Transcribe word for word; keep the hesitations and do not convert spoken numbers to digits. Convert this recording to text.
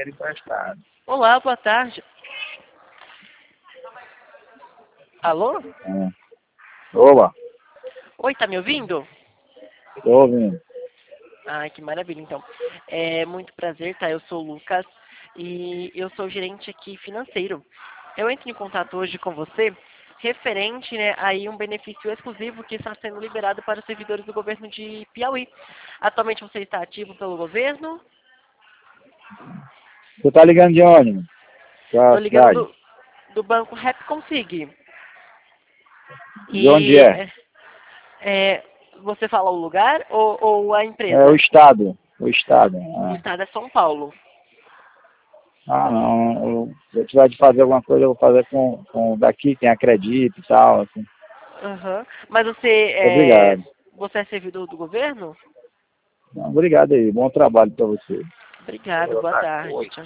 dinheiro emprestado. Olá, boa tarde. Alô? É. Oba, Oi, tá me ouvindo? tô ouvindo. Ai, que maravilha, então. É muito prazer, tá? Eu sou o Lucas e eu sou gerente aqui financeiro. Eu entro em contato hoje com você referente, né, aí um benefício exclusivo que está sendo liberado para os servidores do governo de Piauí. Atualmente você está ativo pelo governo? Você tá ligando de onde? Estou Da ligando cidade? do, do banco Repconsig. De onde E é? é, é, você fala o lugar ou, ou a É o empresa? estado. O estado. O É. estado é São Paulo. Ah, não. Eu, se eu tiver de fazer alguma coisa, eu vou fazer com, com daqui, quem acredita e tal. Assim. Aham. Mas você é, Obrigado. você é servidor do governo? Não, obrigado aí. Bom trabalho para você. Obrigado, boa tarde. Tchau,